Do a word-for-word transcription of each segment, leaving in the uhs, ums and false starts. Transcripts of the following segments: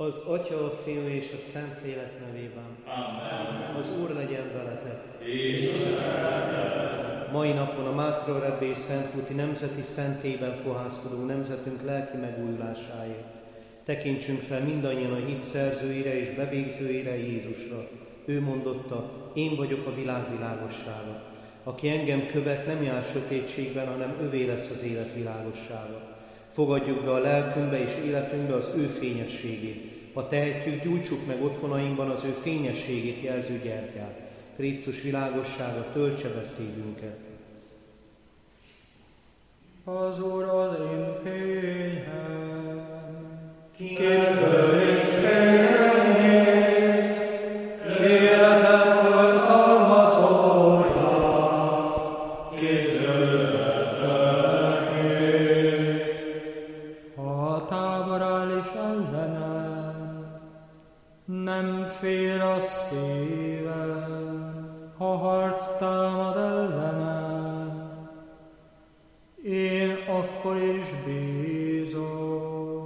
Az Atya, a Fiú és a Szentlélek nevében. Amen. Az Úr legyen veletek. És mai napon a Mátra Rebbé Szentkúti Nemzeti Szentében fohászkodó nemzetünk lelki megújulásáért tekintsünk fel mindannyian a hit szerzőire és bevégzőire, Jézusra. Ő mondotta: én vagyok a világ világossága. Aki engem követ, nem jár sötétségben, hanem övé lesz az élet világossága. Fogadjuk be a lelkünkbe és életünkbe az ő fényességét. Ha tehetjük, gyújtsuk meg otthonainkban az ő fényességét jelző gyertyát. Krisztus világossága töltse be szívünket. Az Úr az én fényem, kitől is félnék, életem oltalmazója, kitől rettegnék. ha a tábor áll is ellenem, nem fél a szívem, ha harc támad ellenem, én akkor is bízom.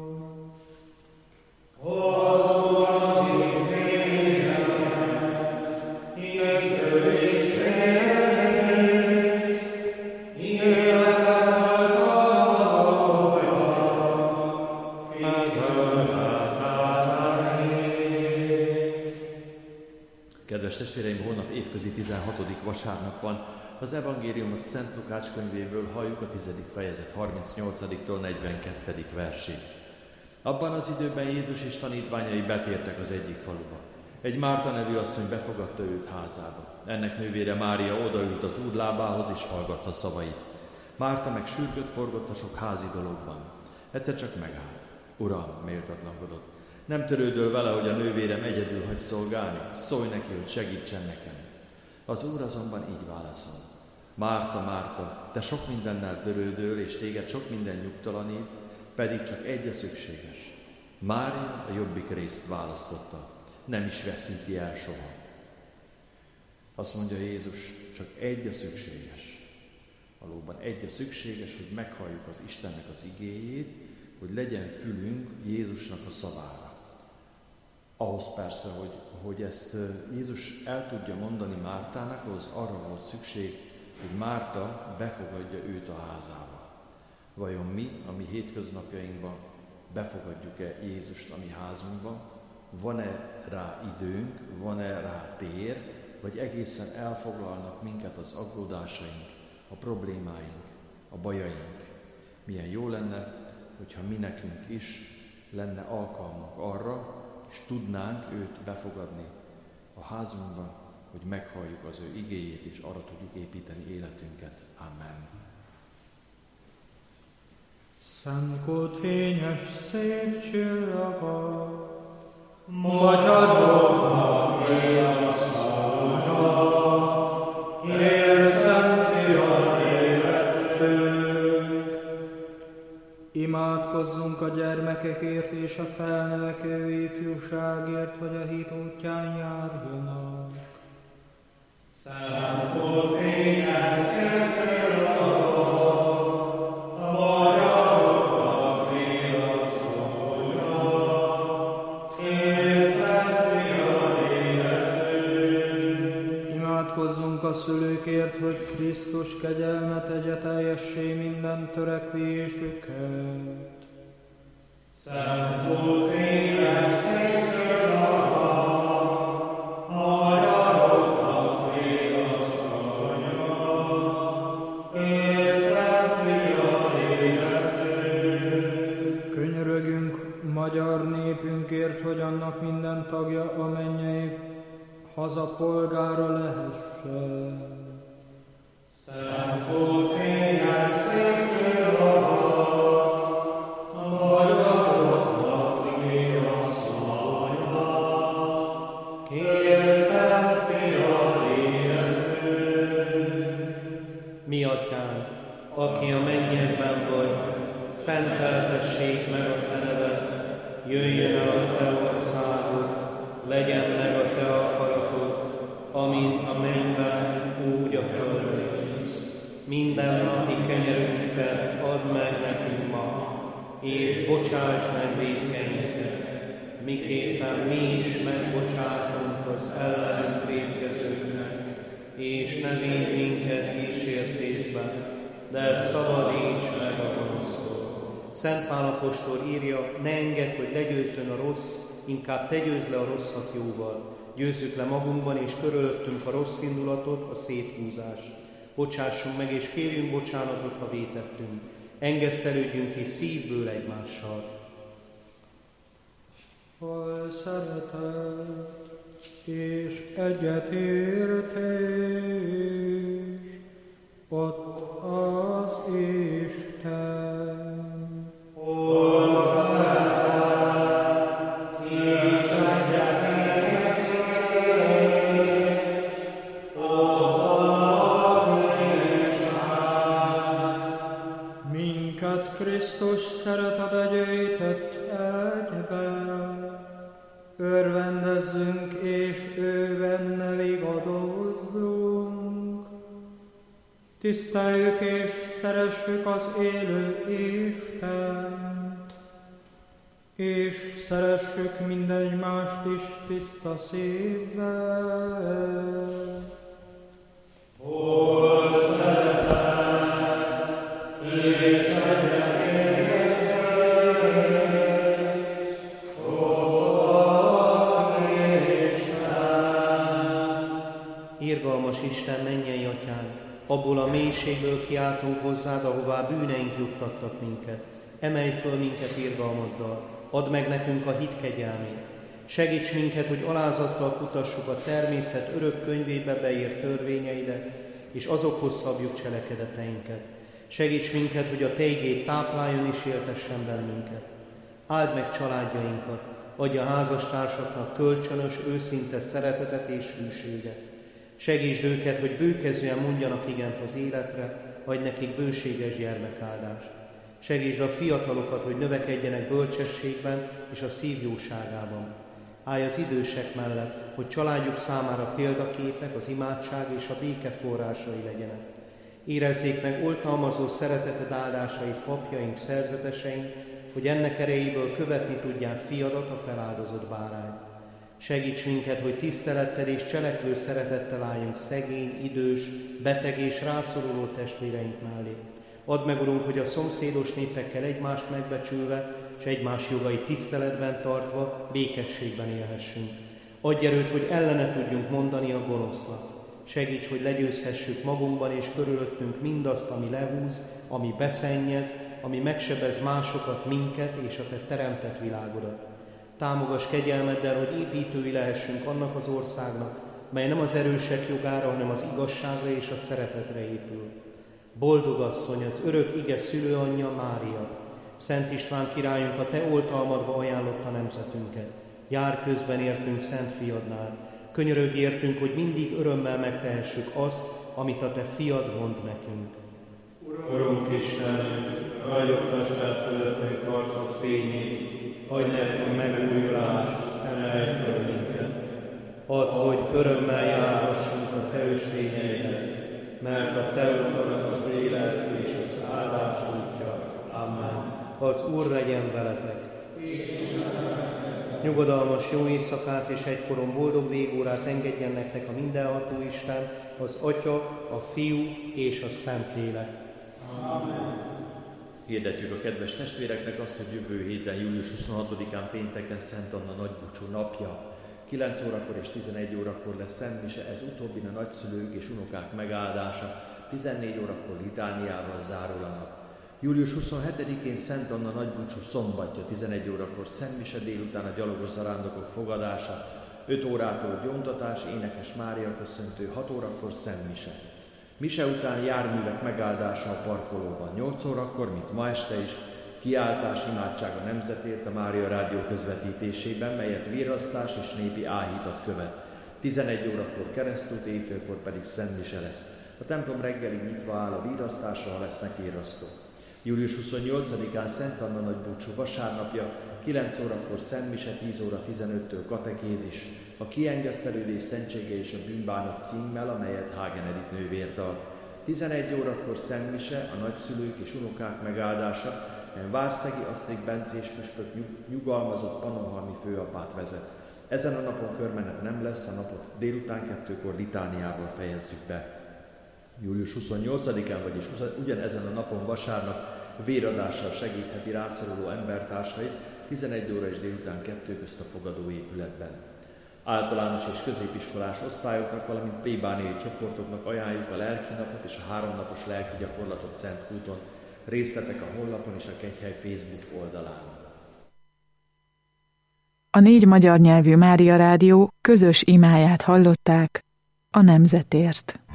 Kedves testvéreim, holnap évközi tizenhatodik vasárnap van. Az evangéliumot Szent Lukács könyvéből halljuk a tizedik fejezet harmincnyolcadiktól negyvenkettedik versig. Abban az időben Jézus és tanítványai betértek az egyik faluba. Egy Márta nevű asszony befogadta őt házába. Ennek nővére Mária odaült az Úr lábához és hallgatta szavait. Márta meg sürgött, forgott a sok házi dologban. Egyszer csak megállt. Uram, méltatlankodott. Nem törődöl vele, hogy a nővérem egyedül hagy szolgálni? Szólj neki, hogy segítsen nekem. Az Úr azonban így válaszol. Márta, Márta, te sok mindennel törődöl, és téged sok minden nyugtalanít, pedig csak egy a szükséges. Mária a jobbik részt választotta, nem is veszíti el soha. Azt mondja Jézus, csak egy a szükséges. Valóban egy a szükséges, hogy meghalljuk az Istennek az igéjét, hogy legyen fülünk Jézusnak a szavára. Ahhoz persze, hogy, hogy ezt Jézus el tudja mondani Mártának, ahhoz arra volt szükség, hogy Márta befogadja őt a házába. Vajon mi, a mi hétköznapjainkban befogadjuk-e Jézust a mi házunkba? Van-e rá időnk, van-e rá tér, vagy egészen elfoglalnak minket az aggódásaink, a problémáink, a bajaink? Milyen jó lenne, hogyha mi nekünk is lenne alkalmunk arra, és tudnánk őt befogadni a házunkba, hogy meghalljuk az ő igéjét, és arra tudjuk építeni életünket. Amen. Szentkút fényes szép csillaga, Magyaroknak él a szavaja, él Szent Fia életünk. imádkozzunk a gyermekekért és a felnövekvő ifjúságért, hogy a hit útján járjanak. Szentkút fényes szép csillaga, a magyaroknak él a szavaja, él Szent Fia életünk. Imádkozzunk a szülőkért, hogy Krisztus kegyelme tegye teljessé minden törekvésüket. Szentkút fényes szép csillaga, a magyaroknak él a szavaja, él Szent Fia életünk. Könyörögjünk magyar népünkért, hogy annak minden tagja a mennyei hazapolgára lehessen. Szentkút fényes szép csillaga, a magyaroknak él a szavaja, él Szent Fia életünk. Mi atyánk, aki a mennyekben vagy, szenteltessék meg a te neved, jöjjön el a te országod, legyen meg a te akaratod, amint a mennyben, úgy a földön is. Minden napi kenyerünket add meg nekünk ma, és bocsáss meg vétkeinket, miképpen miképpen mi is megbocsátunk az ellenünk vétkezőknek, és ne védj minket kísértésbe, de szabadíts meg a gonosztól. Szent Pál apostol írja, ne engedd, hogy legyőzzön a rossz, inkább te győzd le a rosszat jóval. Győzzük le magunkban és körülöttünk a rossz indulatot, a széthúzást. Bocsássunk meg és kérjünk bocsánatot, ha vétettünk. Engesztelődjünk és szívből egymással. Hol szeretet és egyetértés, ott az Isten. Hol szeretet és egyetértés, ott az Isten. Minket Krisztus szeretete gyűjtött egybe, örvendezzünk és ő benne vigadozzunk. Tiszteljük és szeressük az élő Istent, és szeressük mindegymást is tiszta szívvel. Hol szeretet és Irgalmas Isten, mennyei Atyánk, abból a mélységből kiáltunk hozzád, ahová bűneink juttattak minket. Emelj föl minket irgalmaddal, add meg nekünk a hit kegyelmét. Segíts minket, hogy alázattal kutassuk a természet örök könyvébe beírt törvényeidet, és azokhoz szabjuk cselekedeteinket. Segíts minket, hogy a te igéd tápláljon és éltessen bennünket. Áld meg családjainkat, adj a házastársaknak kölcsönös, őszinte szeretetet és hűséget. Segítsd őket, hogy bőkezően mondjanak igent az életre, adj nekik bőséges gyermekáldást. Segítsd a fiatalokat, hogy növekedjenek bölcsességben és a szív jóságában. Állj az idősek mellett, hogy családjuk számára példaképek, az imádság és a béke forrásai legyenek. Érezzék meg oltalmazó szereteted áldásait papjaink, szerzeteseink, hogy ennek erejéből követni tudják fiadat, a feláldozott bárányt. Segíts minket, hogy tisztelettel és cselekvő szeretettel álljunk szegény, idős, beteg és rászoruló testvéreink mellé. Add meg, Urunk, hogy a szomszédos népekkel egymást megbecsülve, és egymás jogait tiszteletben tartva, békességben élhessünk. Adj erőt, hogy ellene tudjunk mondani a gonosznak. Segíts, hogy legyőzhessük magunkban és körülöttünk mindazt, ami lehúz, ami beszennyez, ami megsebez másokat, minket és a te teremtett világodat. Támogass kegyelmeddel, hogy építői lehessünk annak az országnak, mely nem az erősek jogára, hanem az igazságra és a szeretetre épül. Boldog asszony, az örök ige szülőanyja Mária, Szent István királyunk, a te oltalmadba ajánlotta nemzetünket. Jár közben értünk Szent Fiadnál, könyörögj értünk, hogy mindig örömmel megtehessük azt, amit a te fiad mond nekünk. Urunk Isten, ragyogtass fel fölöttünk arcod fényét, adj nekünk megújulást, emelj föl minket. Add, hogy örömmel járhassunk a te ösvényeidet, mert a te utat az élet és az áldás útja. Amen. Az Úr legyen veletek. Nyugodalmas jó éjszakát és egykoron boldog végórát engedjen nektek a mindenható Isten, az Atya, a Fiú és a Szentlélek. Amen. Hirdetjük a kedves testvéreknek azt, hogy jövő héten, július huszonhatodikán pénteken Szent Anna nagybúcsú napja. kilenc órakor és tizenegy órakor lesz szentmise, ez utóbbin a nagyszülők és unokák megáldása, tizennégy órakor litániával zárul a nap. július huszonhetedikén Szent Anna nagybúcsú szombatja, tizenegy órakor szentmise, délután a gyalogos zarándokok fogadása, öt órától gyóntatás, énekes Mária köszöntő, hat órakor szentmise. Mise után járművek megáldása a parkolóban, nyolc órakor, mint ma este is, kiáltás, imádság a nemzetért a Mária Rádió közvetítésében, melyet virrasztás és népi áhítat követ. tizenegy órakor keresztút, éjfélkor pedig szentmise lesz. A templom reggelig nyitva áll, a virrasztásra, ha lesznek virrasztók. július huszonnyolcadikán Szent Anna nagybúcsú vasárnapja, kilenc órakor szentmise, tíz óra tizenöttől katekézis, a kiengesztelődés szentsége és a bűnbánat címmel, amelyet Hagen Edith nővér tart. tizenegy órakor szentmise, a nagyszülők és unokák megáldása, Várszegi Asztrik Bencés püspök nyugalmazott Pannonhalmi főapát vezet. Ezen a napon körmenet nem lesz, a napot délután kettőkor litániával fejezzük be. július huszonnyolcadikán, vagyis ugyanezen a napon vasárnap véradással segítheti rászoruló embertársait tizenegy óra és délután kettő közt a fogadóépületben. Általános és középiskolás osztályoknak, valamint plébániai csoportoknak ajánljuk a lelki napot és a háromnapos lelki gyakorlatot Szentkúton. Részletek a honlapon és a Kegyhely Facebook oldalán. A négy magyar nyelvű Mária Rádió közös imáját hallották a nemzetért.